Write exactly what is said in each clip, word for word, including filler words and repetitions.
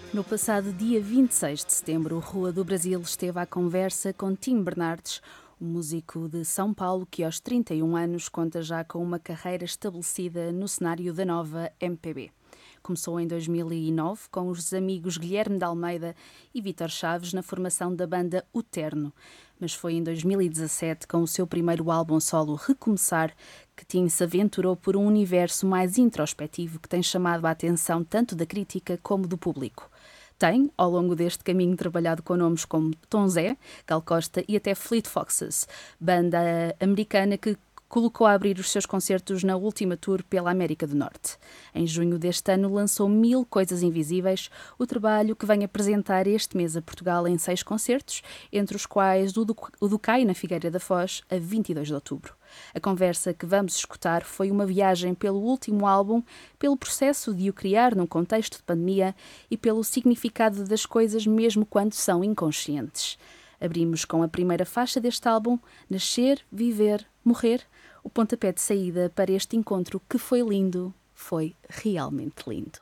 No passado dia vinte e seis de setembro, o Rua do Brasil esteve à conversa com Tim Bernardes, um músico de São Paulo que aos trinta e um anos conta já com uma carreira estabelecida no cenário da nova M P B. Começou em dois mil e nove com os amigos Guilherme de Almeida e Vítor Chaves na formação da banda O Terno, mas foi em dois mil e dezassete, com o seu primeiro álbum solo Recomeçar, que Tim se aventurou por um universo mais introspectivo que tem chamado a atenção tanto da crítica como do público. Tem, ao longo deste caminho, trabalhado com nomes como Tom Zé, Gal Costa e até Fleet Foxes, banda americana que colocou a abrir os seus concertos na última tour pela América do Norte. Em junho deste ano lançou Mil Coisas Invisíveis, o trabalho que vem apresentar este mês a Portugal em seis concertos, entre os quais o do, o do Cai na Figueira da Foz, a vinte e dois de outubro. A conversa que vamos escutar foi uma viagem pelo último álbum, pelo processo de o criar num contexto de pandemia e pelo significado das coisas mesmo quando são inconscientes. Abrimos com a primeira faixa deste álbum, Nascer, Viver, Morrer, o pontapé de saída para este encontro que foi lindo, foi realmente lindo.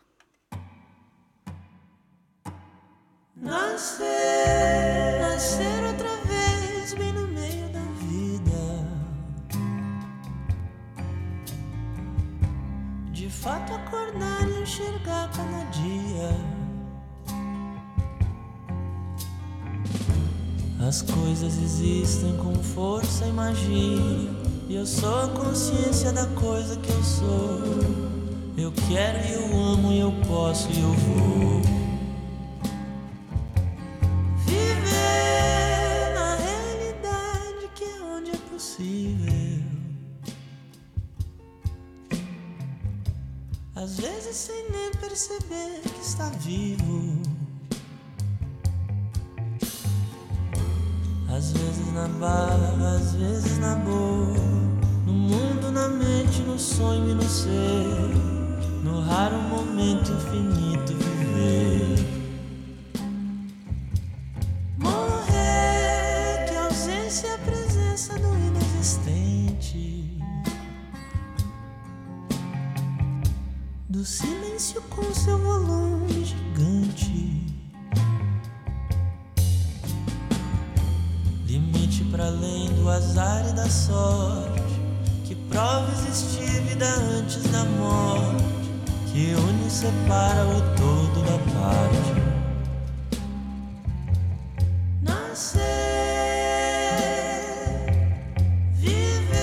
Nascer, nascer outra vez, bem no meio da vida. De fato acordar e enxergar cada dia. As coisas existem com força e magia, e eu sou a consciência da coisa que eu sou. Eu quero e eu amo e eu posso e eu vou viver na realidade que é onde é possível. Às vezes sem nem perceber que está vivo. Às vezes na barra, às vezes na boa. No mundo, na mente, no sonho e no ser. No raro momento infinito viver. Morrer, que a ausência é a presença do inexistente. Do silêncio com seu volume gigante. Limite para além do azar e da sorte, que prova existir vida antes da morte, que une e separa o todo da parte. Nascer, viver,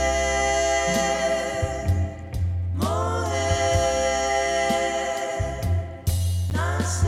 morrer, nascer.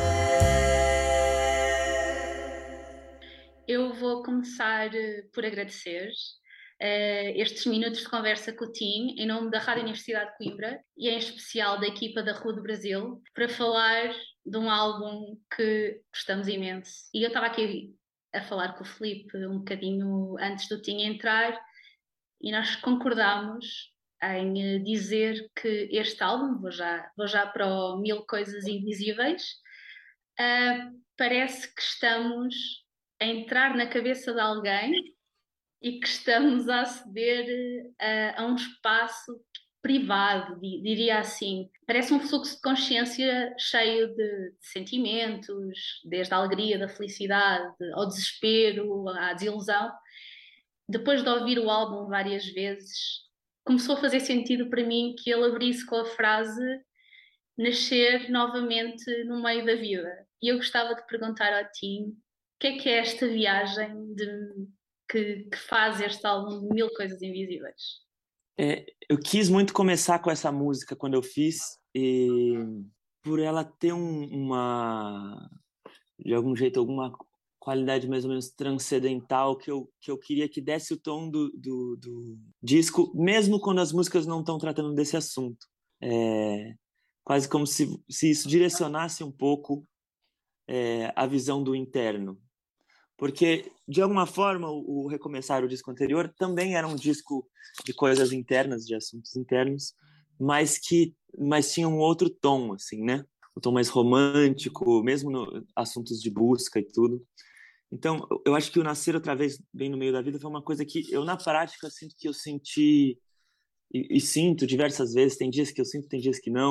Eu vou começar por agradecer uh, estes minutos de conversa com o Tim, em nome da Rádio Universidade de Coimbra e em especial da equipa da Rua do Brasil, para falar de um álbum que gostamos imenso. E eu estava aqui a falar com o Filipe um bocadinho antes do Tim entrar e nós concordámos em dizer que este álbum, vou já, vou já para o Mil Coisas Invisíveis, uh, parece que estamos a entrar na cabeça de alguém e que estamos a aceder a, a um espaço privado, diria assim. Parece um fluxo de consciência cheio de, de sentimentos, desde a alegria, da felicidade, ao desespero, à desilusão. Depois de ouvir o álbum várias vezes, começou a fazer sentido para mim que ele abrisse com a frase nascer novamente no meio da vida. E eu gostava de perguntar ao Tim, o que é que é esta viagem de, que, que faz este álbum de Mil Coisas Invisíveis? É, eu quis muito começar com essa música quando eu fiz, e por ela ter um, uma, de algum jeito, alguma qualidade mais ou menos transcendental que eu, que eu queria que desse o tom do, do, do disco, mesmo quando as músicas não estão tratando desse assunto. É, quase como se, se isso direcionasse um pouco é, a visão do interno. Porque, de alguma forma, o, o Recomeçar, o disco anterior, também era um disco de coisas internas, de assuntos internos, mas que mas tinha um outro tom, assim, né? O tom mais romântico, mesmo no assuntos de busca e tudo. Então, eu acho que o Nascer Outra Vez, bem no meio da vida, foi uma coisa que eu, na prática, sinto que eu senti e, e sinto diversas vezes. Tem dias que eu sinto, tem dias que não.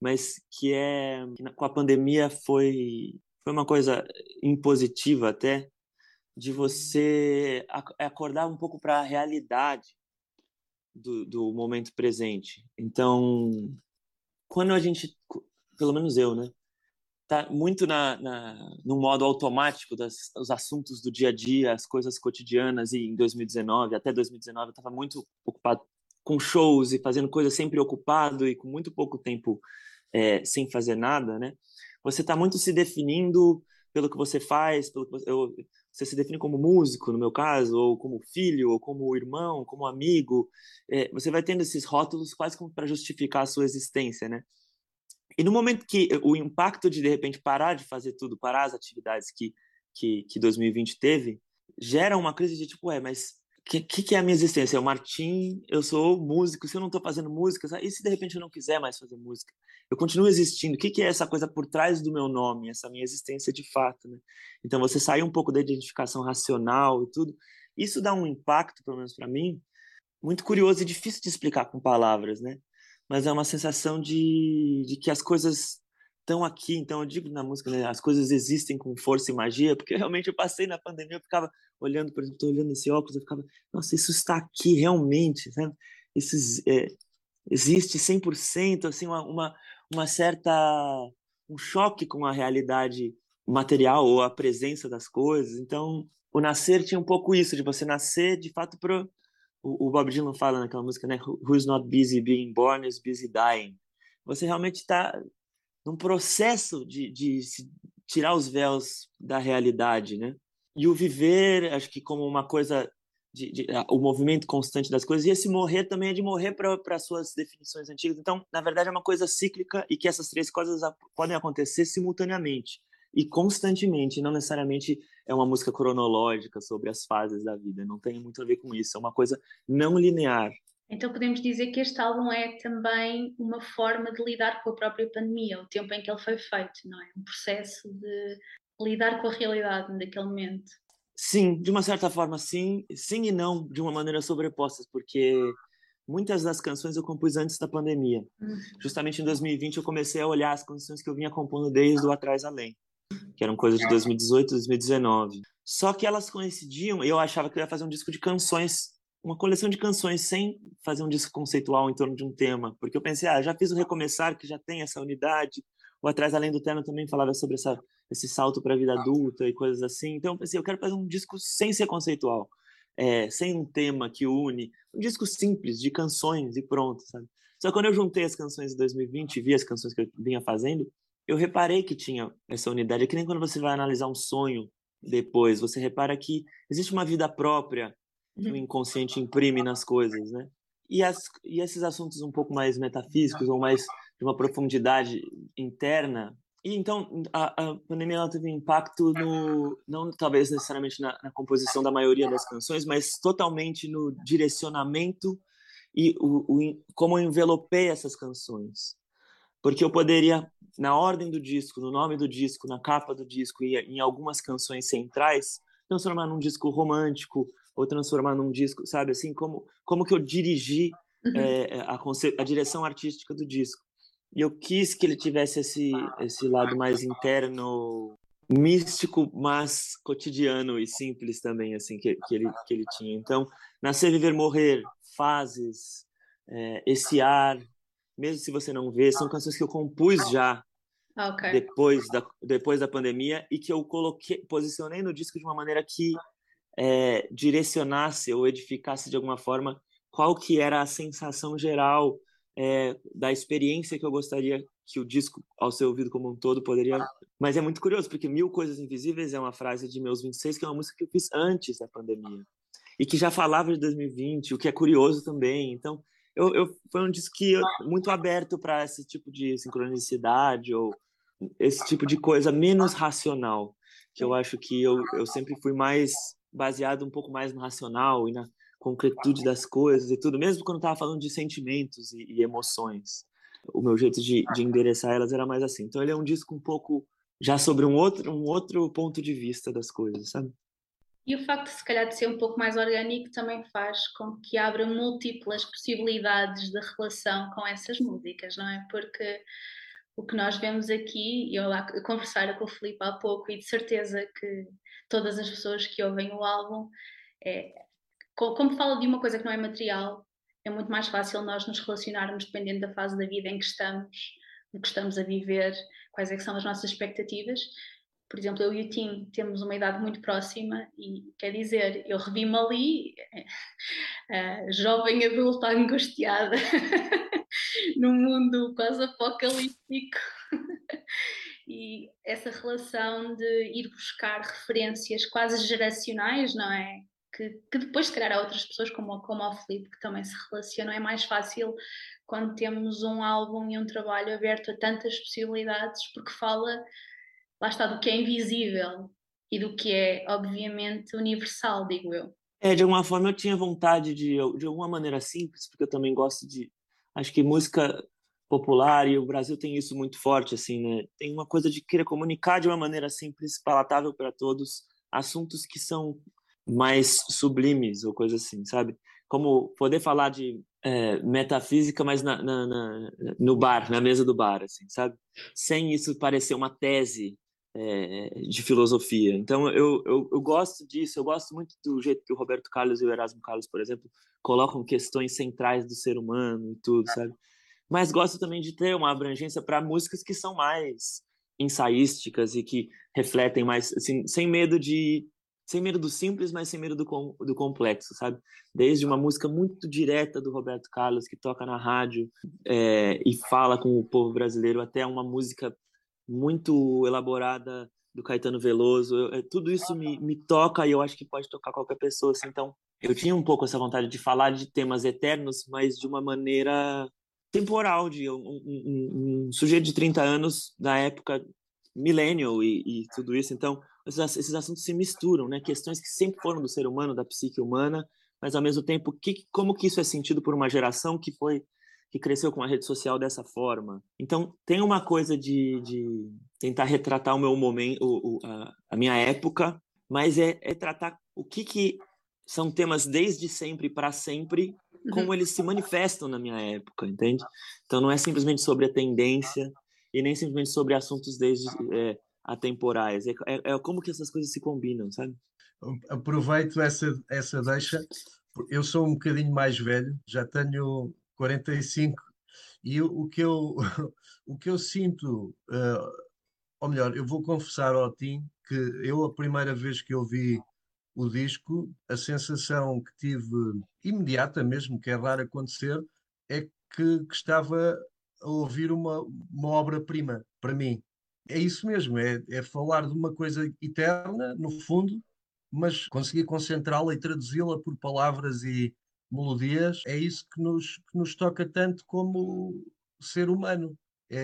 mas que é que com a pandemia foi foi uma coisa impositiva até de você ac- acordar um pouco para a realidade do, do momento presente. Então, quando a gente, pelo menos eu, né, tá muito na, na no modo automático das os assuntos do dia a dia, as coisas cotidianas, e em dois mil e dezenove, até dois mil e dezenove, eu estava muito ocupado com shows e fazendo coisas, sempre ocupado e com muito pouco tempo é, sem fazer nada, né? Você está muito se definindo pelo que você faz, pelo que você, eu, você se define como músico, no meu caso, ou como filho, ou como irmão, como amigo. É, você vai tendo esses rótulos quase como para justificar a sua existência, né? E no momento que o impacto de, de repente, parar de fazer tudo, parar as atividades que, que, que dois mil e vinte teve, gera uma crise de tipo, ué, mas o que, que, que é a minha existência? Eu, Martim, eu sou músico, se eu não estou fazendo música, sabe? E se de repente eu não quiser mais fazer música? Eu continuo existindo. O que, que é essa coisa por trás do meu nome, essa minha existência de fato, né? Então, você sair um pouco da identificação racional e tudo, isso dá um impacto, pelo menos para mim, muito curioso e difícil de explicar com palavras, né? Mas é uma sensação de, de que as coisas estão aqui. Então, eu digo na música, né? As coisas existem com força e magia, porque realmente eu passei na pandemia, eu ficava olhando, por exemplo, estou olhando esse óculos, eu ficava, nossa, isso está aqui realmente, sabe? Isso é, existe cem por cento, assim, uma, uma, uma certa, um choque com a realidade material ou a presença das coisas. Então, o nascer tinha um pouco isso, de você nascer, de fato, pro o, o Bob Dylan fala naquela música, né? Who's not busy being born is busy dying. Você realmente está num processo de, de se tirar os véus da realidade, né? E o viver, acho que como uma coisa de, de, o movimento constante das coisas, e esse morrer também é de morrer para suas definições antigas. Então, na verdade, é uma coisa cíclica e que essas três coisas podem acontecer simultaneamente e constantemente, não necessariamente é uma música cronológica sobre as fases da vida, não tem muito a ver com isso, é uma coisa não linear. Então podemos dizer que este álbum é também uma forma de lidar com a própria pandemia, o tempo em que ele foi feito, não é? Um processo de lidar com a realidade daquele momento. Sim, de uma certa forma sim, sim e não, de uma maneira sobrepostas, porque muitas das canções eu compus antes da pandemia. Hum. Justamente em dois mil e vinte eu comecei a olhar as canções que eu vinha compondo desde o Atrás Além, que eram coisas de dois mil e dezoito, dois mil e dezenove. Só que elas coincidiam, e eu achava que eu ia fazer um disco de canções, uma coleção de canções, sem fazer um disco conceitual em torno de um tema, porque eu pensei, ah, já fiz o Recomeçar, que já tem essa unidade, o Atrás Além do Terno também falava sobre essa, esse salto para a vida adulta e coisas assim, então eu pensei, eu quero fazer um disco sem ser conceitual, é, sem um tema que une, um disco simples, de canções e pronto, sabe? Só que quando eu juntei as canções de dois mil e vinte e vi as canções que eu vinha fazendo, eu reparei que tinha essa unidade. É que nem quando você vai analisar um sonho depois, você repara que existe uma vida própria que o inconsciente imprime nas coisas, né? E, as, e esses assuntos um pouco mais metafísicos ou mais de uma profundidade interna. E então a, a pandemia ela teve um impacto no, não talvez necessariamente na, na composição da maioria das canções, mas totalmente no direcionamento e o, o, como eu envelopei essas canções. Porque eu poderia, na ordem do disco, no nome do disco, na capa do disco e em algumas canções centrais, transformar num disco romântico ou transformar num disco, sabe, assim, como, como que eu dirigi é, a, a direção artística do disco. E eu quis que ele tivesse esse, esse lado mais interno, místico, mas cotidiano e simples também, assim, que, que, ele, que ele tinha. Então, Nascer, Viver, Morrer, Fases, é, Esse Ar, mesmo se você não vê, são canções que eu compus já Okay. depois da depois da pandemia e que eu coloquei, posicionei no disco de uma maneira que é, direcionasse ou edificasse de alguma forma qual que era a sensação geral é, da experiência que eu gostaria que o disco, ao ser ouvido como um todo, poderia... Mas é muito curioso, porque Mil Coisas Invisíveis é uma frase de Meus vinte e seis, que é uma música que eu fiz antes da pandemia e que já falava de dois mil e vinte, o que é curioso também. Então, eu, eu foi um disco que eu, muito aberto para esse tipo de sincronicidade ou esse tipo de coisa menos racional, que eu acho que eu, eu sempre fui mais baseado um pouco mais no racional e na concretude das coisas e tudo, mesmo quando estava falando de sentimentos e, e emoções. O meu jeito de, de endereçar elas era mais assim. Então ele é um disco um pouco já sobre um outro, um outro ponto de vista das coisas, sabe? E o facto, se calhar, de ser um pouco mais orgânico também faz com que abra múltiplas possibilidades de relação com essas músicas, não é? Porque o que nós vemos aqui, eu lá a conversar com o Filipe há pouco, e de certeza que todas as pessoas que ouvem o álbum, é, como fala de uma coisa que não é material, é muito mais fácil nós nos relacionarmos dependendo da fase da vida em que estamos, do que estamos a viver, quais é que são as nossas expectativas. Por exemplo, eu e o Tim temos uma idade muito próxima e, quer dizer, eu revi-me ali, uh, jovem adulta angustiada, num mundo quase apocalíptico. E essa relação de ir buscar referências quase geracionais, não é? Que, que depois, se calhar, há outras pessoas, como, como o Filipe, que também se relacionam. É mais fácil quando temos um álbum e um trabalho aberto a tantas possibilidades, porque fala, lá está, do que é invisível e do que é, obviamente, universal, digo eu. É, de alguma forma eu tinha vontade de, de alguma maneira simples, porque eu também gosto de, acho que música popular, e o Brasil tem isso muito forte, assim, né? Tem uma coisa de querer comunicar de uma maneira simples, palatável para todos, assuntos que são mais sublimes ou coisa assim, sabe? Como poder falar de é, metafísica, mas na, na, na, no bar, na mesa do bar, assim, sabe? Sem isso parecer uma tese é, de filosofia. Então, eu, eu, eu gosto disso, eu gosto muito do jeito que o Roberto Carlos e o Erasmo Carlos, por exemplo, colocam questões centrais do ser humano e tudo, sabe? Mas gosto também de ter uma abrangência para músicas que são mais ensaísticas e que refletem mais, assim, sem medo de sem medo do simples, mas sem medo do, com, do complexo, sabe? Desde uma música muito direta do Roberto Carlos, que toca na rádio é, e fala com o povo brasileiro, até uma música muito elaborada do Caetano Veloso. Eu, tudo isso me, me toca e eu acho que pode tocar qualquer pessoa, assim. Então, eu tinha um pouco essa vontade de falar de temas eternos, mas de uma maneira temporal, de um, um, um sujeito de trinta anos da época millennial e, e tudo isso. Então, esses assuntos se misturam, né? Questões que sempre foram do ser humano, da psique humana, mas ao mesmo tempo, que, como que isso é sentido por uma geração que foi que cresceu com a rede social dessa forma? Então, tem uma coisa de, de tentar retratar o meu momento, o, o, a, a minha época, mas é, é tratar o que que são temas desde sempre para sempre, como uhum. eles se manifestam na minha época, entende? Então, não é simplesmente sobre a tendência e nem simplesmente sobre assuntos desde é, atemporais. É, é, é como que essas coisas se combinam, sabe? Aproveito essa, essa deixa. Eu sou um bocadinho mais velho, já tenho quarenta e cinco, e o, o, que, eu, o que eu sinto, uh, ou melhor, eu vou confessar ao Tim que eu, a primeira vez que ouvi o disco, a sensação que tive imediata mesmo, que é raro acontecer, é que, que estava a ouvir uma, uma obra-prima para mim. É isso mesmo, é, é falar de uma coisa eterna, no fundo, mas conseguir concentrá-la e traduzi-la por palavras e melodias. É isso que nos, que nos toca tanto como ser humano.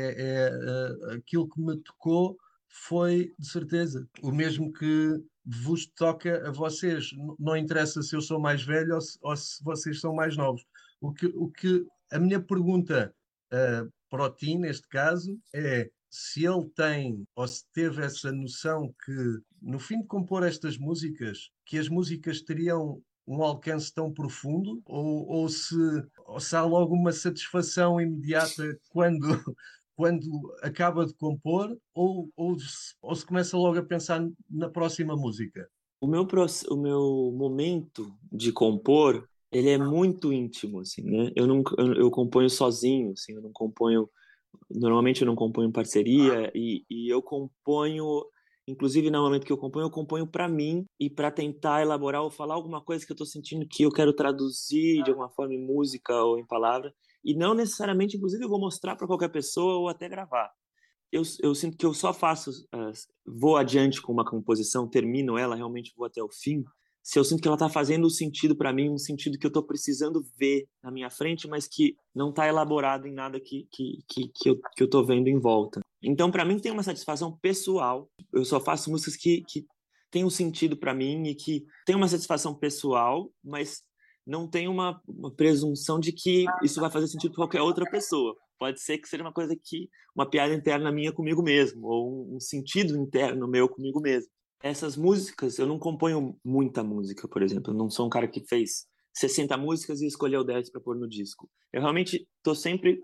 É, é, aquilo que me tocou foi, de certeza, o mesmo que vos toca a vocês. Não interessa se eu sou mais velho ou se, ou se vocês são mais novos. O que, o que a minha pergunta uh, para o Tim, neste caso, é se ele tem ou se teve essa noção que, no fim de compor estas músicas, que as músicas teriam um alcance tão profundo, ou, ou, se, ou se há logo uma satisfação imediata quando, quando acaba de compor, ou, ou, se, ou se começa logo a pensar na próxima música? O meu, o meu momento de compor, ele é muito íntimo, assim, né? Eu, não, eu, eu componho sozinho, assim, eu não componho... Normalmente eu não componho em parceria e, e eu componho, inclusive no momento que eu componho, eu componho para mim e para tentar elaborar ou falar alguma coisa que eu estou sentindo que eu quero traduzir de alguma forma em música ou em palavra, e não necessariamente, inclusive, eu vou mostrar para qualquer pessoa ou até gravar. Eu, eu sinto que eu só faço, uh, vou adiante com uma composição, termino ela, realmente vou até o fim, se eu sinto que ela está fazendo sentido para mim, um sentido que eu estou precisando ver na minha frente, mas que não está elaborado em nada que, que, que, que eu que eu estou vendo em volta. Então, para mim, tem uma satisfação pessoal. Eu só faço músicas que, que têm um sentido para mim e que tem uma satisfação pessoal, mas não tem uma, uma presunção de que isso vai fazer sentido para qualquer outra pessoa. Pode ser que seja uma coisa que, uma piada interna minha comigo mesmo, ou um, um sentido interno meu comigo mesmo. Essas músicas, eu não componho muita música, por exemplo. Eu não sou um cara que fez sessenta músicas e escolheu dez para pôr no disco. Eu realmente estou sempre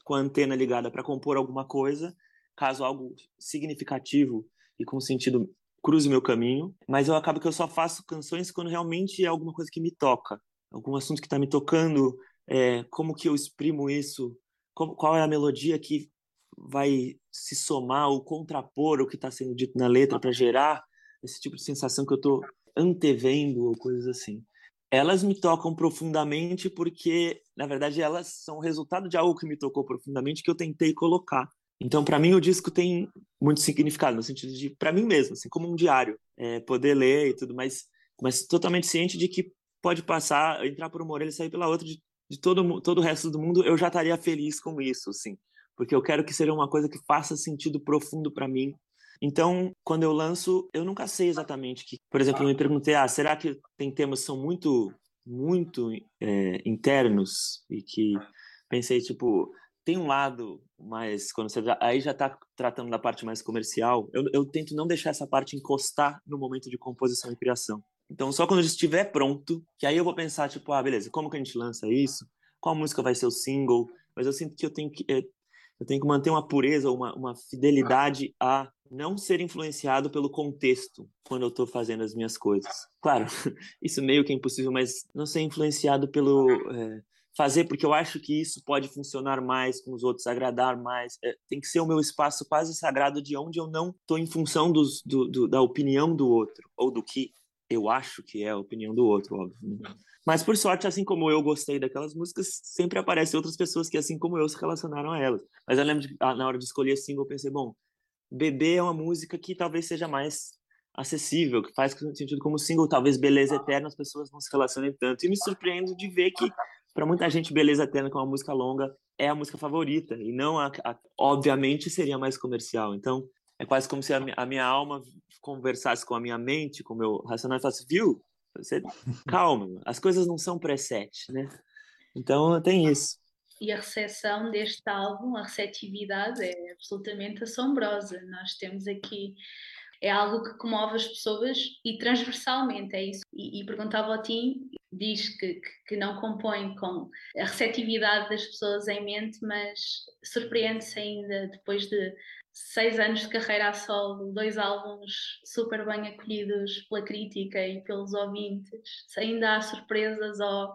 com a antena ligada para compor alguma coisa, caso algo significativo e com sentido cruze meu caminho, mas eu acabo que eu só faço canções quando realmente é alguma coisa que me toca, algum assunto que está me tocando, é, como que eu exprimo isso, como, qual é a melodia que vai se somar ou contrapor o que está sendo dito na letra para gerar esse tipo de sensação que eu estou antevendo ou coisas assim. Elas me tocam profundamente porque, na verdade, elas são o resultado de algo que me tocou profundamente que eu tentei colocar. Então, para mim, o disco tem muito significado, no sentido de, para mim mesmo, assim, como um diário, é, poder ler e tudo, mas, mas totalmente ciente de que pode passar, entrar por uma orelha e sair pela outra, de, de todo, todo o resto do mundo, eu já estaria feliz com isso, assim, porque eu quero que seja uma coisa que faça sentido profundo para mim. Então, quando eu lanço, eu nunca sei exatamente que, por exemplo, eu me perguntei, ah, será que tem temas que são muito, muito é, internos e que pensei, tipo, tem um lado mais, quando você já, aí já está tratando da parte mais comercial, eu, eu tento não deixar essa parte encostar no momento de composição e criação. Então, só quando eu estiver pronto, que aí eu vou pensar, tipo, ah, beleza, como que a gente lança isso? Qual música vai ser o single? Mas eu sinto que eu tenho que, eu tenho que manter uma pureza, uma, uma fidelidade a não ser influenciado pelo contexto quando eu estou fazendo as minhas coisas. Claro, isso meio que é impossível, mas não ser influenciado pelo... É, fazer porque eu acho que isso pode funcionar mais com os outros, agradar mais. É, tem que ser o meu espaço quase sagrado de onde eu não estou em função dos, do, do, da opinião do outro, ou do que eu acho que é a opinião do outro, óbvio. Né? Mas, por sorte, assim como eu gostei daquelas músicas, sempre aparecem outras pessoas que, assim como eu, se relacionaram a elas. Mas eu lembro, de, na hora de escolher single, eu pensei, bom, Bebê é uma música que talvez seja mais acessível, que faz sentido como single, talvez Beleza Eterna as pessoas não se relacionem tanto. E me surpreendo de ver que, para muita gente, Beleza Eterna, que é uma música longa, é a música favorita, e não a, a obviamente seria mais comercial. Então, é quase como se a, a minha alma conversasse com a minha mente, com o meu racional, e falasse, viu, você, calma, as coisas não são preset, né? Então, tem isso. E a recepção deste álbum, a receptividade é absolutamente assombrosa. Nós temos aqui, é algo que comove as pessoas e transversalmente, é isso. E, e perguntava ao Tim, diz que, que não compõe com a receptividade das pessoas em mente, mas surpreende-se ainda, depois de seis anos de carreira a solo, dois álbuns super bem acolhidos pela crítica e pelos ouvintes, se ainda há surpresas ou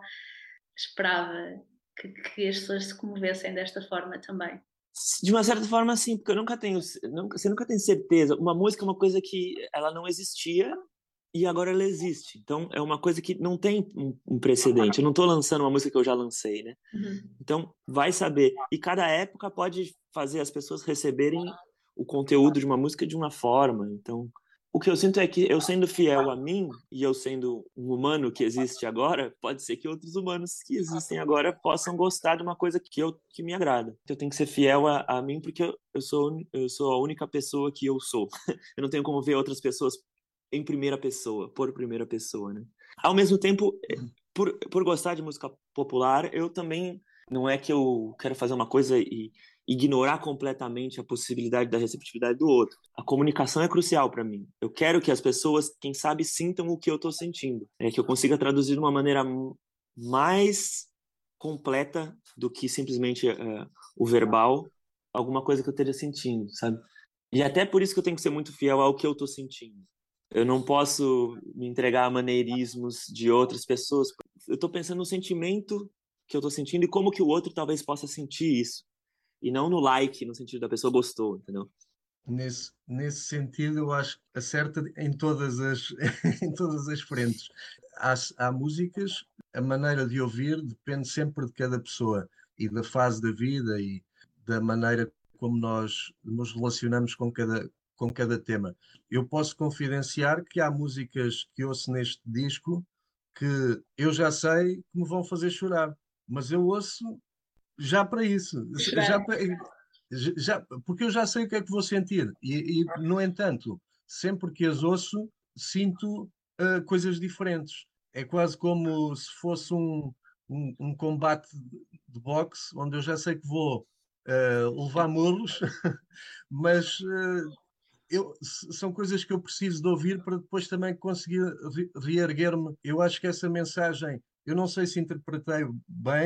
esperava que, que as pessoas se comovessem desta forma também. De uma certa forma, sim, porque eu nunca tenho, nunca, você nunca tem certeza. Uma música é uma coisa que ela não existia e agora ela existe. Então, é uma coisa que não tem um, um precedente. Eu não estou lançando uma música que eu já lancei, né? Uhum. Então, vai saber. E cada época pode fazer as pessoas receberem o conteúdo de uma música de uma forma. Então, o que eu sinto é que eu sendo fiel a mim e eu sendo um humano que existe agora, pode ser que outros humanos que existem agora possam gostar de uma coisa que, eu, que me agrada. Eu tenho que ser fiel a, a mim porque eu, eu, sou, eu sou a única pessoa que eu sou. Eu não tenho como ver outras pessoas em primeira pessoa, por primeira pessoa, né? Ao mesmo tempo, por, por gostar de música popular, eu também... Não é que eu quero fazer uma coisa e ignorar completamente a possibilidade da receptividade do outro. A comunicação é crucial para mim. Eu quero que as pessoas, quem sabe, sintam o que eu estou sentindo. É que eu consiga traduzir de uma maneira mais completa do que simplesmente uh, o verbal, alguma coisa que eu esteja sentindo, sabe? E até por isso que eu tenho que ser muito fiel ao que eu estou sentindo. Eu não posso me entregar a maneirismos de outras pessoas. Eu estou pensando no sentimento que eu estou sentindo e como que o outro talvez possa sentir isso. E não no like, no sentido da pessoa gostou, entendeu? Nesse, nesse sentido, eu acho que acerta em todas as, em todas as frentes. Há, há músicas, a maneira de ouvir depende sempre de cada pessoa e da fase da vida e da maneira como nós nos relacionamos com cada, com cada tema. Eu posso confidenciar que há músicas que ouço neste disco que eu já sei que me vão fazer chorar, mas eu ouço já para isso, já para, já, porque eu já sei o que é que vou sentir e, e no entanto, sempre que as ouço, sinto uh, coisas diferentes. É quase como se fosse um, um, um combate de boxe, onde eu já sei que vou uh, levar murros, mas uh, eu, são coisas que eu preciso de ouvir para depois também conseguir reerguer-me. Eu acho que essa mensagem, eu não sei se interpretei bem,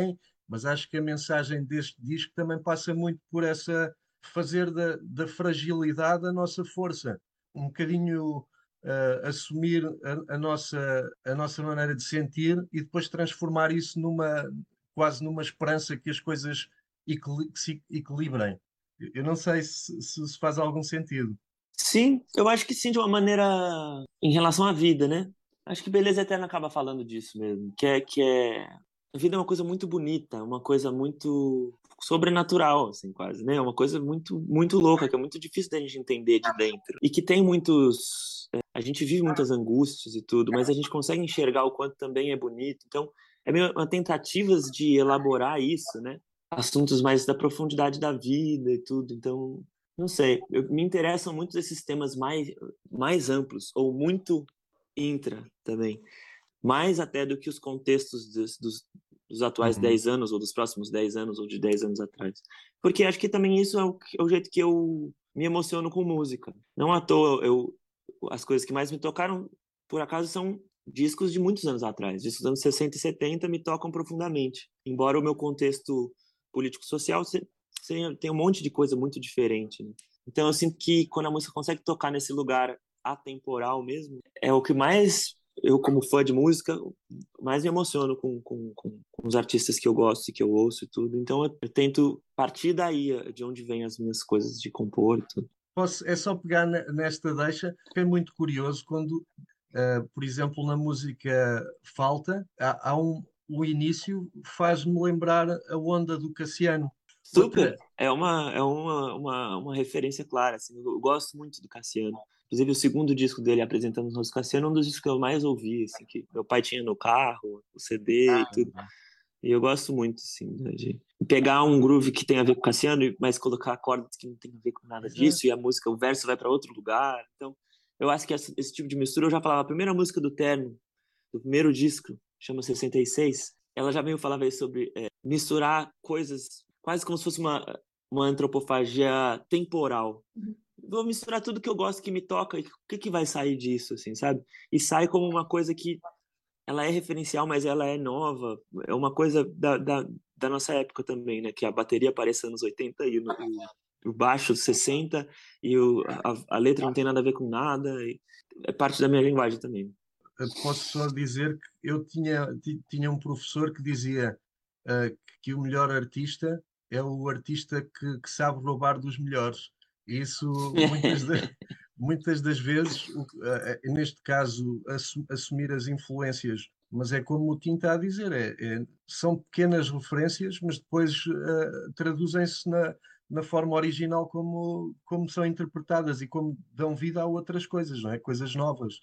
mas acho que a mensagem deste disco também passa muito por essa fazer da, da fragilidade a nossa força, um bocadinho uh, assumir a, a nossa, a nossa maneira de sentir e depois transformar isso numa quase numa esperança que as coisas equili- se equilibrem. Eu não sei se, se, se faz algum sentido. Sim, eu acho que sim, de uma maneira em relação à vida, né? Acho que Beleza Eterna acaba falando disso mesmo, que é que é a vida é uma coisa muito bonita, uma coisa muito sobrenatural, assim, quase, né? Uma coisa muito muito louca, que é muito difícil da gente entender de dentro. E que tem muitos é, a gente vive muitas angústias e tudo, mas a gente consegue enxergar o quanto também é bonito. Então, é meio uma tentativas de elaborar isso, né? Assuntos mais da profundidade da vida e tudo. Então, não sei, eu, me interessam muito esses temas mais, mais amplos, ou muito intra também, mais até do que os contextos dos, dos, dos atuais Uhum. dez anos, ou dos próximos dez anos, ou de dez anos atrás. Porque acho que também isso é o, é o jeito que eu me emociono com música. Não à toa, eu, as coisas que mais me tocaram, por acaso, são discos de muitos anos atrás. Discos dos anos sessenta e setenta me tocam profundamente. Embora o meu contexto político-social tem um monte de coisa muito diferente, né? Então eu sinto que quando a música consegue tocar nesse lugar atemporal mesmo, é o que mais eu, como fã de música, mais me emociono com, com, com, com os artistas que eu gosto e que eu ouço e tudo. Então eu, eu tento partir daí, de onde vêm as minhas coisas de compor e tudo. Posso, é só pegar ne- nesta deixa, que é muito curioso quando, uh, por exemplo, na música Falta, há, há um, o início faz-me lembrar a onda do Cassiano. Super, Outra, é uma, é uma, uma, uma referência clara, assim, eu, eu gosto muito do Cassiano. Inclusive, o segundo disco dele, Apresentando o Cassiano, é um dos discos que eu mais ouvi, assim, que meu pai tinha no carro, o C D e tudo. E eu gosto muito, assim, né, de pegar um groove que tem a ver com o Cassiano, mas colocar acordes que não tem a ver com nada exato. disso, e a música, o verso vai para outro lugar. Então, eu acho que esse, esse tipo de mistura, eu já falava, a primeira música do Terno, do primeiro disco, chama sessenta e seis, ela já veio falar sobre é, misturar coisas, quase como se fosse uma, uma antropofagia temporal. Uhum. Vou misturar tudo que eu gosto, que me toca, e o que, que vai sair disso, assim, sabe? E sai como uma coisa que ela é referencial, mas ela é nova, é uma coisa da, da, da nossa época também, né? Que a bateria aparece nos anos oitenta e o, o, o baixo sessenta e o, a, a letra não tem nada a ver com nada, e é parte da minha linguagem também. Uh, posso só dizer que eu tinha, ti- tinha um professor que dizia uh, que, que o melhor artista é o artista que, que sabe roubar dos melhores. E isso, muitas, da- muitas das vezes, o que- uh, uh, neste caso, assu- assumir as influências, mas é como o Tim está a dizer, é, é- são pequenas referências, mas depois uh, traduzem-se na, na forma original como, como são interpretadas e como dão vida a outras coisas, não é? Coisas novas.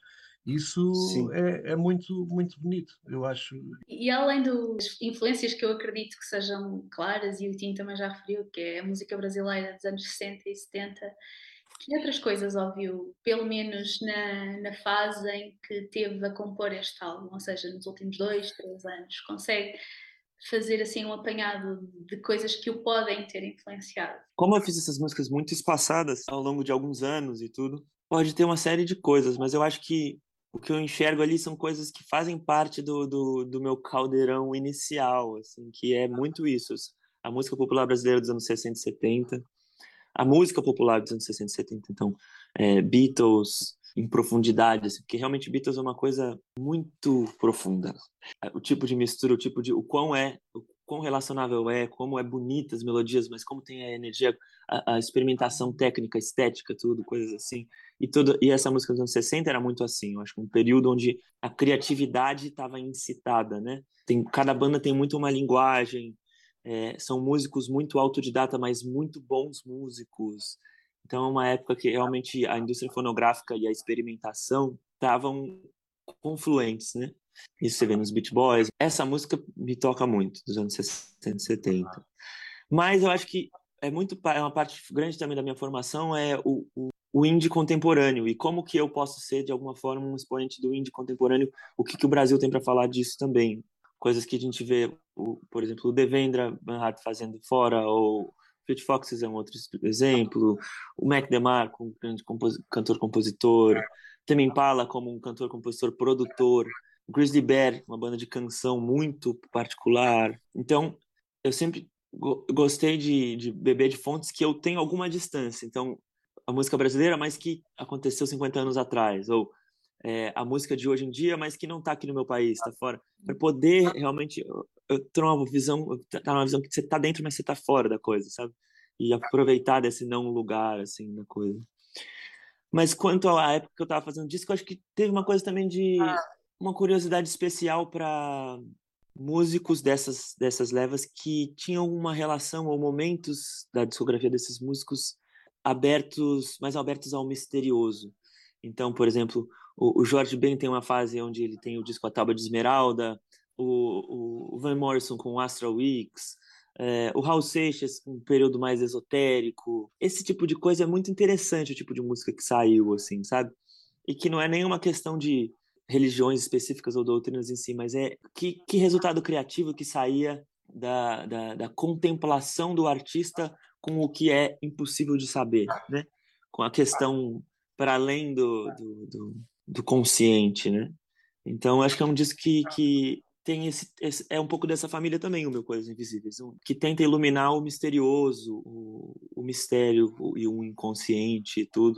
Isso Sim. é, é muito, muito bonito, eu acho. E além das influências que eu acredito que sejam claras, e o Tim também já referiu, que é a música brasileira dos anos sessenta e setenta, que outras coisas ouviu, pelo menos na, na fase em que teve a compor este álbum, ou seja, nos últimos dois, três anos? Consegue fazer assim um apanhado de coisas que o podem ter influenciado? Como eu fiz essas músicas muito espaçadas ao longo de alguns anos e tudo, pode ter uma série de coisas, mas eu acho que o que eu enxergo ali são coisas que fazem parte do, do, do meu caldeirão inicial, assim, que é muito isso. A música popular brasileira dos anos sessenta e setenta, a música popular dos anos sessenta e setenta, então, é, Beatles em profundidade, assim, porque realmente Beatles é uma coisa muito profunda. O tipo de mistura, o tipo de, o quão é, o quão relacionável é, como é bonita as melodias, mas como tem a energia, a, a experimentação técnica, estética, tudo, coisas assim. E tudo, e essa música dos anos sessenta era muito assim, eu acho que um período onde a criatividade estava incitada, né? Tem, cada banda tem muito uma linguagem, é, são músicos muito autodidata, mas muito bons músicos. Então é uma época que realmente a indústria fonográfica e a experimentação estavam confluentes, né? Isso você vê nos Beach Boys. Essa música me toca muito, dos anos sessenta e setenta. Mas eu acho que é muito é uma parte grande também da minha formação é o, o, o indie contemporâneo e como que eu posso ser de alguma forma um expoente do indie contemporâneo, o que que o Brasil tem para falar disso também. Coisas que a gente vê, o, por exemplo, o Devendra Banhart fazendo fora, ou Fleet Foxes é um outro exemplo, o Mac DeMar como um grande compos, cantor-compositor, Tame Impala como um cantor, compositor, produtor, Grizzly Bear, uma banda de canção muito particular. Então, eu sempre go- gostei de, de beber de fontes que eu tenho alguma distância. Então, a música brasileira, mas que aconteceu cinquenta anos atrás, ou é, a música de hoje em dia, mas que não está aqui no meu país, está fora, para poder realmente eu, eu ter uma visão, tá numa visão que você está dentro, mas você está fora da coisa, sabe? E aproveitar desse não lugar assim da coisa. Mas quanto à época que eu estava fazendo disco, eu acho que teve uma coisa também de uma curiosidade especial para músicos dessas dessas levas que tinham uma relação ou momentos da discografia desses músicos abertos, mais abertos ao misterioso. Então, por exemplo, o, o Jorge Ben tem uma fase onde ele tem o disco A Tábua de Esmeralda, o, o, o Van Morrison com o Astral Weeks, é, o Raul Seixas com um período mais esotérico. Esse tipo de coisa é muito interessante, o tipo de música que saiu, assim, sabe? E que não é nenhuma questão de religiões específicas ou doutrinas em si, mas é que, que resultado criativo que saía da, da, da contemplação do artista com o que é impossível de saber, né? Com a questão para além do, do, do, do consciente, né? Então, acho que é um disco que, que tem esse, esse... É um pouco dessa família também, o meu Coisas Invisíveis, um, que tenta iluminar o misterioso, o, o mistério o, e o inconsciente e tudo,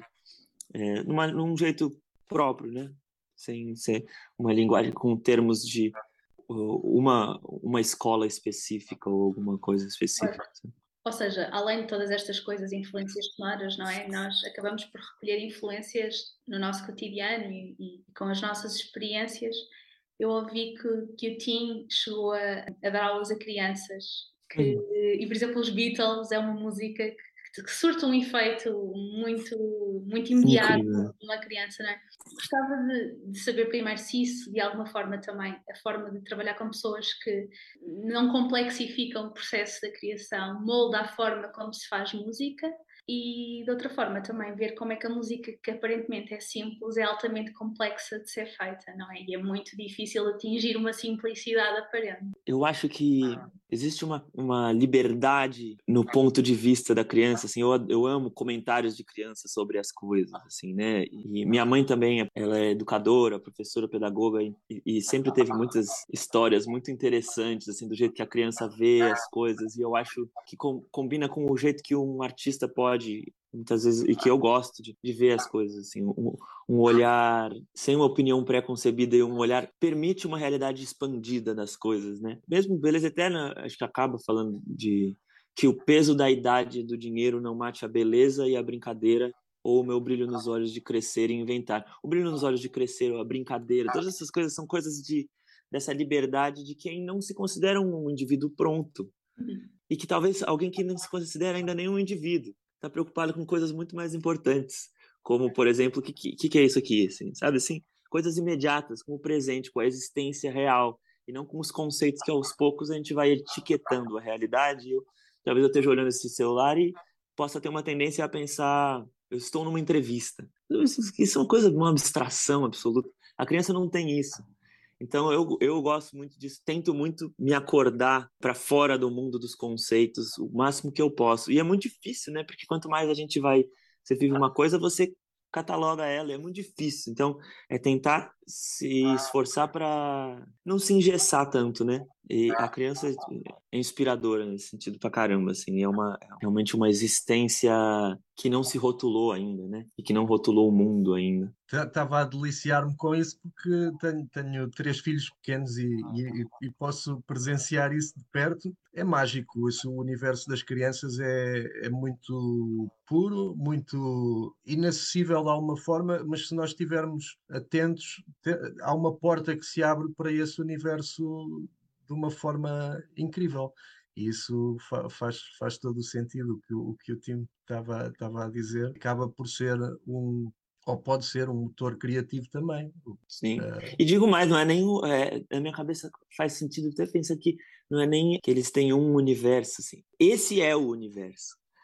é, numa, num jeito próprio, né? Sem ser uma linguagem com termos de uh, uma, uma escola específica ou alguma coisa específica. Sabe? Ou seja, além de todas estas coisas, influências sonoras, não é? Nós acabamos por recolher influências no nosso cotidiano e, e com as nossas experiências. Eu ouvi que, que o Tim chegou a, a dar aulas a crianças. Que, Uhum. E, por exemplo, os Beatles é uma música que, que surta um efeito muito, muito imediato Incrível. numa criança, não é? Gostava de, de saber primeiro se isso, de alguma forma também, a forma de trabalhar com pessoas que não complexificam o processo da criação, molda a forma como se faz música e, de outra forma, também ver como é que a música, que aparentemente é simples, é altamente complexa de ser feita, não é? E é muito difícil atingir uma simplicidade aparente. Eu acho que existe uma, uma liberdade no ponto de vista da criança, assim, eu, eu amo comentários de criança sobre as coisas, assim, né, e minha mãe também, ela é educadora, professora, pedagoga, e, e sempre teve muitas histórias muito interessantes, assim, do jeito que a criança vê as coisas, e eu acho que com, combina com o jeito que um artista pode, muitas vezes, e que eu gosto de, de ver as coisas, assim, um, um olhar sem uma opinião pré-concebida e um olhar permite uma realidade expandida das coisas, né? Mesmo Beleza Eterna, acho que acaba falando de que o peso da idade e do dinheiro não mate a beleza e a brincadeira ou o meu brilho nos olhos de crescer e inventar. O brilho nos olhos de crescer, ou a brincadeira, todas essas coisas são coisas de, dessa liberdade de quem não se considera um indivíduo pronto. Uhum. E que talvez alguém que não se considera ainda nenhum indivíduo está preocupado com coisas muito mais importantes, como, por exemplo, o que, que, que é isso aqui, assim, sabe assim? Coisas imediatas, com o presente, com a existência real, e não com os conceitos que aos poucos a gente vai etiquetando a realidade. Eu, talvez eu esteja olhando esse celular e possa ter uma tendência a pensar, eu estou numa entrevista. Isso, isso é uma coisa, uma abstração absoluta. A criança não tem isso. Então eu, eu gosto muito disso, tento muito me acordar para fora do mundo dos conceitos o máximo que eu posso. E é muito difícil, né? Porque quanto mais a gente vai, você vive uma coisa, você cataloga ela, é muito difícil. Então é tentar se esforçar para não se engessar tanto, né? E a criança é inspiradora nesse sentido pra caramba, assim, é uma é realmente uma existência que não se rotulou ainda, né? E que não rotulou o mundo ainda. Estava a deliciar-me com isso porque tenho, tenho três filhos pequenos e, e- e posso presenciar isso de perto. É mágico, isso, o universo das crianças é, é muito puro, muito inacessível de alguma forma, mas se nós estivermos atentos, te- há uma porta que se abre para esse universo de uma forma incrível. E isso fa- faz, faz todo o sentido. O que, o o que o Tim estava estava a dizer acaba por ser um ou pode ser um motor criativo também. Sim. Uh, E digo mais, não é nem o- é, na minha cabeça faz sentido até pensar que não é nem que eles têm um universo assim. Esse é o universo.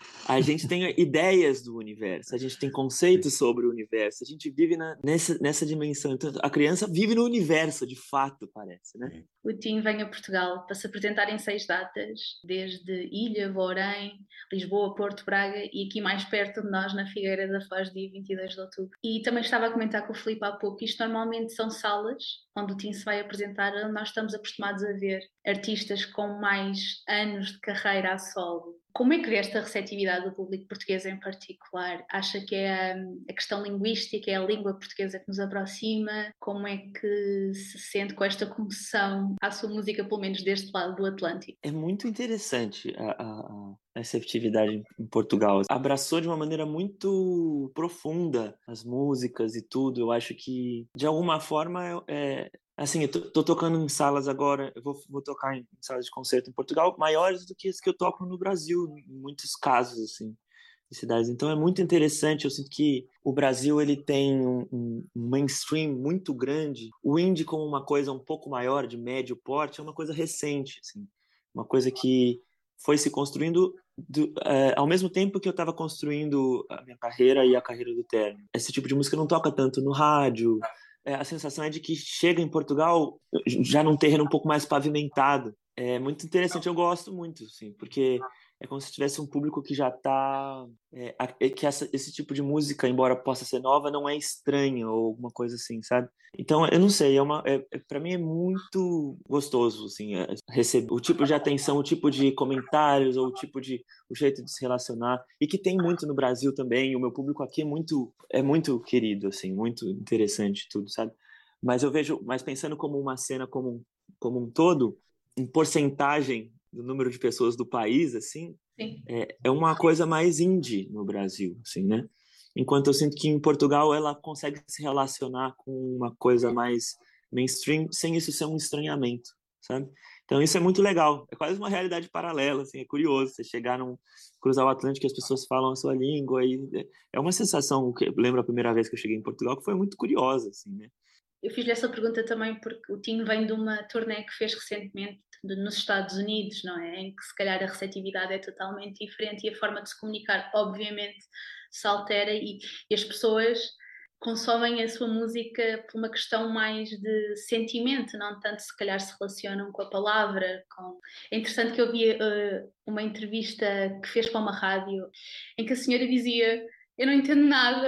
A gente tem ideias do universo, a gente tem conceitos sobre o universo, a gente vive na, nessa, nessa dimensão. Então, a criança vive no universo, de fato, parece, né? O Tim vem a Portugal para se apresentar em seis datas, desde Ilha, Vourém, Lisboa, Porto, Braga e aqui mais perto de nós, na Figueira da Foz, dia vinte e dois de outubro. E também estava a comentar com o Filipe há pouco, isto normalmente são salas onde o Tim se vai apresentar, onde nós estamos acostumados a ver artistas com mais anos de carreira a solo. Como é que vê esta receptividade do público português em particular? Acha que é a, a questão linguística, é a língua portuguesa que nos aproxima? Como é que se sente com esta comoção à sua música, pelo menos deste lado do Atlântico? É muito interessante a, a, a receptividade em Portugal. Abraçou de uma maneira muito profunda as músicas e tudo. Eu acho que, de alguma forma, é, assim, eu tô, tô tocando em salas agora, eu vou, vou tocar em salas de concerto em Portugal maiores do que as que eu toco no Brasil, em muitos casos, assim, de cidades. Então é muito interessante, eu sinto que o Brasil ele tem um, um, um mainstream muito grande. O indie como uma coisa um pouco maior, de médio porte, é uma coisa recente, assim, uma coisa que foi se construindo do, é, ao mesmo tempo que eu estava construindo a minha carreira e a carreira do Terno. Esse tipo de música não toca tanto no rádio. É, a sensação é de que chega em Portugal já num terreno um pouco mais pavimentado. É muito interessante, eu gosto muito, assim, porque é como se tivesse um público que já está... É, que essa, esse tipo de música, embora possa ser nova, não é estranha ou alguma coisa assim, sabe? Então, eu não sei, é uma, é, é, para mim é muito gostoso, assim, é, receber o tipo de atenção, o tipo de comentários, ou o tipo de... o jeito de se relacionar, e que tem muito no Brasil também. O meu público aqui é muito, é muito querido, assim, muito interessante tudo, sabe? Mas eu vejo, mas pensando como uma cena como, como um todo, em porcentagem do número de pessoas do país, assim, é, é uma coisa mais indie no Brasil, assim, né? Enquanto eu sinto que em Portugal ela consegue se relacionar com uma coisa mais mainstream, sem isso ser um estranhamento, sabe? Então isso é muito legal, é quase uma realidade paralela, assim, é curioso você chegar num cruzar o Atlântico e as pessoas falam a sua língua, e é uma sensação que eu lembro a primeira vez que eu cheguei em Portugal que foi muito curiosa, assim, né? Eu fiz-lhe essa pergunta também porque o Tim vem de uma turnê que fez recentemente de, nos Estados Unidos, não é? Em que se calhar a receptividade é totalmente diferente e a forma de se comunicar, obviamente, se altera e, e as pessoas consomem a sua música por uma questão mais de sentimento, não tanto se calhar se relacionam com a palavra. Com... É interessante que eu vi uh, uma entrevista que fez para uma rádio em que a senhora dizia: eu não entendo nada,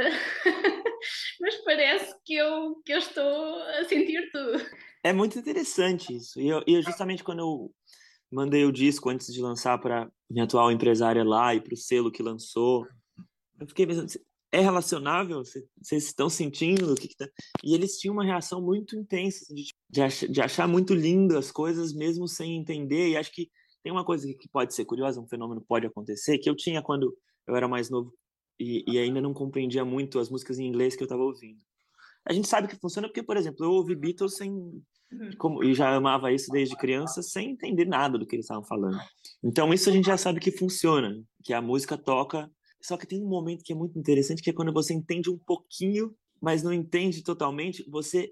mas parece que eu, que eu estou a sentir tudo. É muito interessante isso. E eu, eu justamente quando eu mandei o disco antes de lançar para minha atual empresária lá e para o selo que lançou, eu fiquei pensando, é relacionável? Vocês estão sentindo? O que que tá... E eles tinham uma reação muito intensa, de, de, achar, de achar muito lindo as coisas, mesmo sem entender. E acho que tem uma coisa que pode ser curiosa, um fenômeno pode acontecer, que eu tinha quando eu era mais novo e, e ainda não compreendia muito as músicas em inglês que eu estava ouvindo. A gente sabe que funciona porque, por exemplo, eu ouvi Beatles sem... Como, e já amava isso desde criança, sem entender nada do que eles estavam falando. Então isso a gente já sabe que funciona, que a música toca. Só que tem um momento que é muito interessante, que é quando você entende um pouquinho, mas não entende totalmente. Você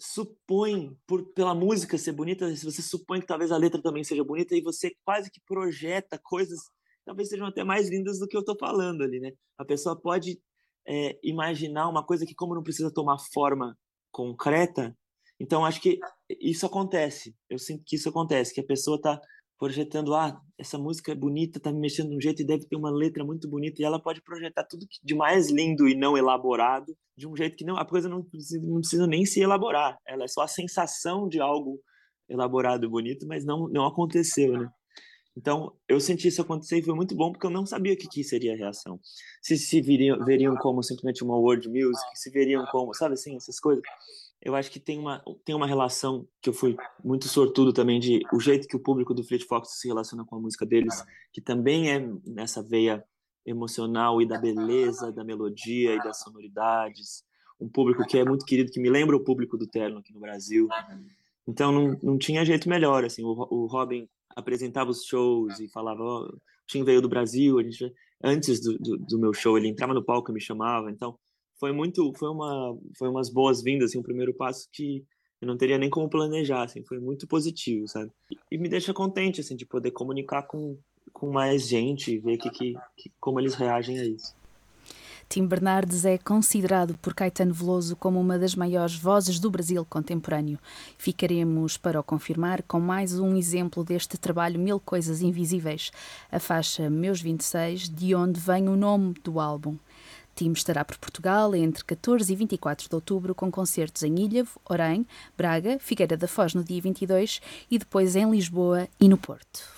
supõe, por, pela música ser bonita, você supõe que talvez a letra também seja bonita, e você quase que projeta coisas talvez sejam até mais lindas do que eu estou falando ali, né? A pessoa pode é, imaginar uma coisa que, como não precisa tomar forma concreta, então acho que isso acontece. Eu sinto que isso acontece, que a pessoa está projetando, ah, essa música é bonita, tá me mexendo de um jeito e deve ter uma letra muito bonita, e ela pode projetar tudo de mais lindo e não elaborado, de um jeito que não, a coisa não precisa, não precisa nem se elaborar, ela é só a sensação de algo elaborado e bonito, mas não, não aconteceu, né? Então, eu senti isso acontecer e foi muito bom, porque eu não sabia o que, que seria a reação. Se se viriam, veriam como simplesmente uma world music, se veriam como, sabe assim, essas coisas. Eu acho que tem uma, tem uma relação que eu fui muito sortudo também, de o jeito que o público do Fleet Foxes se relaciona com a música deles, que também é nessa veia emocional e da beleza, da melodia e das sonoridades. Um público que é muito querido, que me lembra o público do Terno aqui no Brasil. Então não, não tinha jeito melhor, assim. O, o Robin apresentava os shows e falava, oh, o Tim veio do Brasil, a gente... antes do, do, do meu show ele entrava no palco e me chamava, então foi muito, foi uma, foi umas boas-vindas, assim, um primeiro passo que eu não teria nem como planejar, assim, foi muito positivo, sabe? E, e me deixa contente, assim, de poder comunicar com, com mais gente e ver que, que, que, como eles reagem a isso. Tim Bernardes é considerado por Caetano Veloso como uma das maiores vozes do Brasil contemporâneo. Ficaremos para o confirmar com mais um exemplo deste trabalho Mil Coisas Invisíveis, a faixa Meus vinte e seis, de onde vem o nome do álbum. Tim estará por Portugal entre catorze e vinte e quatro de outubro, com concertos em Ilhavo, Orem, Braga, Figueira da Foz no dia vinte e dois e depois em Lisboa e no Porto.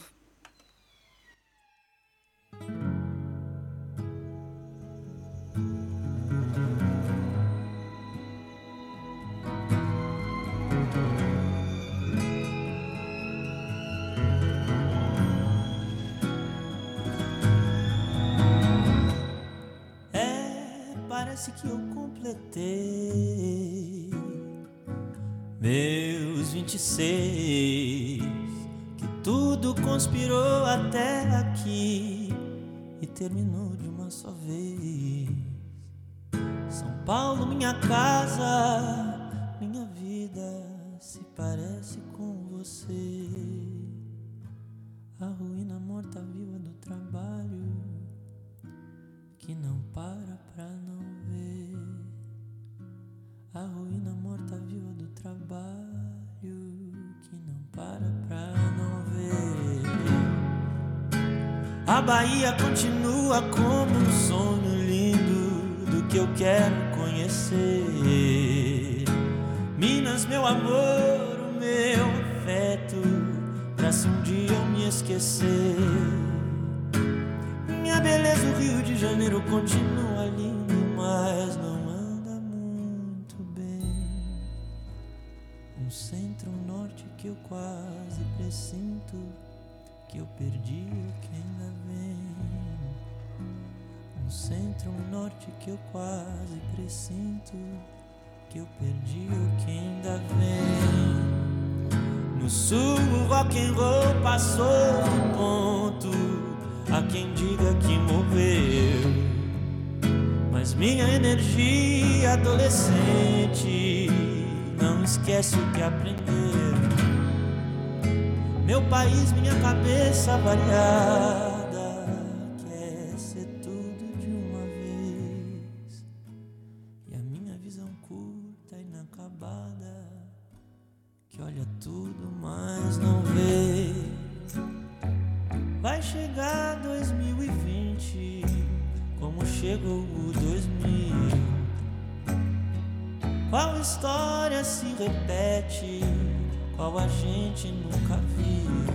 Parece que eu completei meus vinte e seis, que tudo conspirou até aqui e terminou de uma só vez. São Paulo, minha casa, minha vida se parece com você. A ruína morta-viva do trabalho que não para pra não ver. A ruína morta-viva do trabalho que não para pra não ver. A Bahia continua como um sonho lindo do que eu quero conhecer. Minas, meu amor, o meu afeto, pra se um dia eu me esquecer. Minha beleza, o Rio de Janeiro continua lindo, mas não anda muito bem. Um centro, um norte que eu quase pressinto que eu perdi o que ainda vem. Um centro, um norte que eu quase pressinto que eu perdi o que ainda vem. No sul o rock and roll passou do ponto, há quem diga que morreu, mas minha energia adolescente não esquece o que aprendeu. Meu país, minha cabeça variada, quer ser tudo de uma vez, e a minha visão curta e inacabada, que olha tudo mas não vê. Vai chegar dois mil e vinte, como chegou o dois mil. Qual história se repete, qual a gente nunca viu?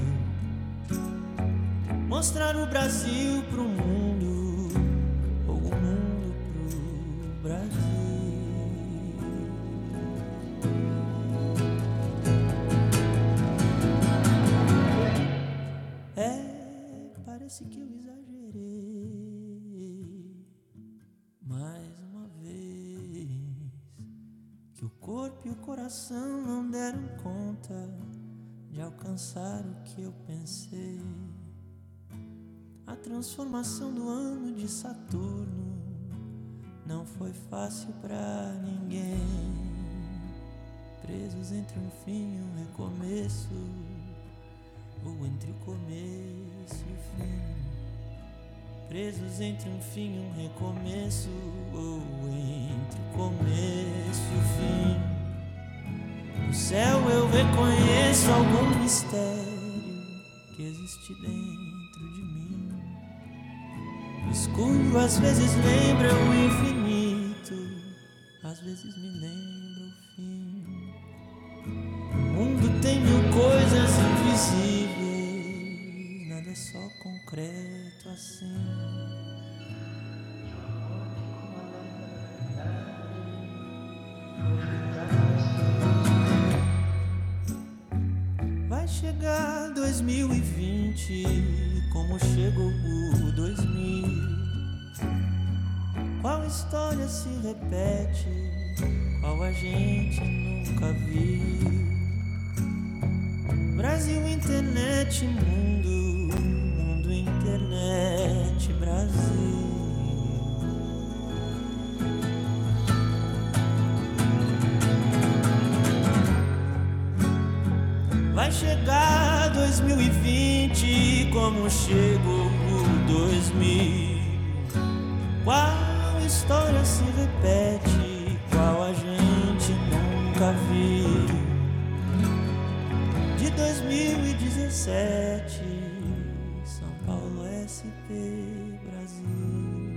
Mostrar o Brasil pro mundo, ou o mundo pro Brasil. Parece que eu exagerei mais uma vez, que o corpo e o coração não deram conta de alcançar o que eu pensei. A transformação do ano de Saturno não foi fácil pra ninguém. Presos entre um fim e um recomeço, ou entre o começo e o fim. Presos entre um fim e um recomeço, ou entre o começo e o fim. No céu eu reconheço algum mistério que existe dentro de mim. O escuro às vezes lembra o infinito, às vezes me lembra o fim. O mundo tem mil coisas invisíveis, nada é só concreto assim. Vai chegar dois mil e vinte, como chegou o dois mil. Qual história se repete, qual a gente nunca viu? Brasil, internet, mundo, mundo, internet, Brasil. Vai chegar dois mil e vinte, como chegou o dois mil. Qual história se repete, qual a gente nunca viu. De dois mil e dezessete, São Paulo S P Brasil.